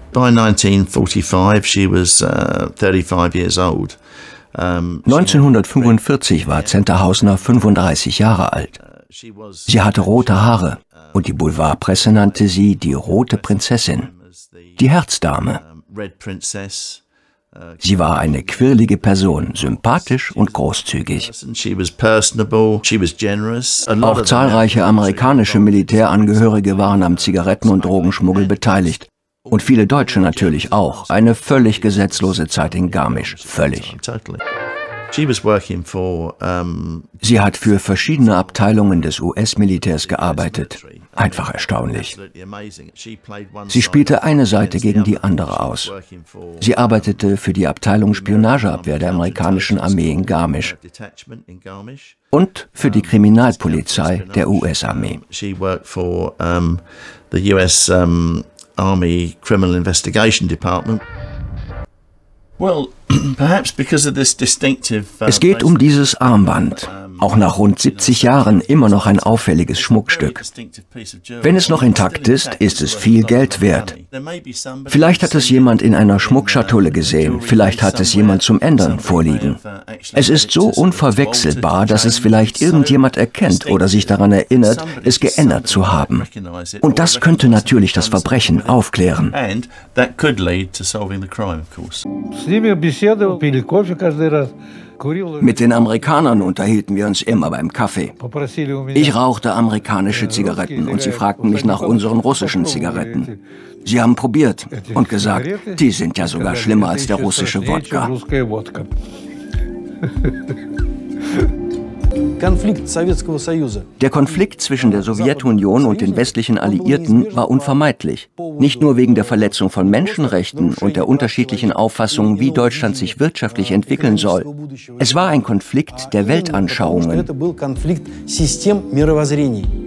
By 1945 she was 35 years old. 1945 war Zenta Hausner 35 Jahre alt. Sie hatte rote Haare und die Boulevardpresse nannte sie die Rote Prinzessin, die Herzdame. Sie war eine quirlige Person, sympathisch und großzügig. Auch zahlreiche amerikanische Militärangehörige waren am Zigaretten- und Drogenschmuggel beteiligt. Und viele Deutsche natürlich auch. Eine völlig gesetzlose Zeit in Garmisch. Völlig. Sie hat für verschiedene Abteilungen des US-Militärs gearbeitet. Einfach erstaunlich. Sie spielte eine Seite gegen die andere aus. Sie arbeitete für die Abteilung Spionageabwehr der amerikanischen Armee in Garmisch und für die Kriminalpolizei der US-Armee. Army Criminal Investigation Department. Well, perhaps because of this distinctive. Es geht um dieses Armband. Auch nach rund 70 Jahren immer noch ein auffälliges Schmuckstück. Wenn es noch intakt ist, ist es viel Geld wert. Vielleicht hat es jemand in einer Schmuckschatulle gesehen, vielleicht hat es jemand zum Ändern vorliegen. Es ist so unverwechselbar, dass es vielleicht irgendjemand erkennt oder sich daran erinnert, es geändert zu haben. Und das könnte natürlich das Verbrechen aufklären. Mit den Amerikanern unterhielten wir uns immer beim Kaffee. Ich rauchte amerikanische Zigaretten und sie fragten mich nach unseren russischen Zigaretten. Sie haben probiert und gesagt, die sind ja sogar schlimmer als der russische Wodka. Der Konflikt zwischen der Sowjetunion und den westlichen Alliierten war unvermeidlich. Nicht nur wegen der Verletzung von Menschenrechten und der unterschiedlichen Auffassungen, wie Deutschland sich wirtschaftlich entwickeln soll. Es war ein Konflikt der Weltanschauungen.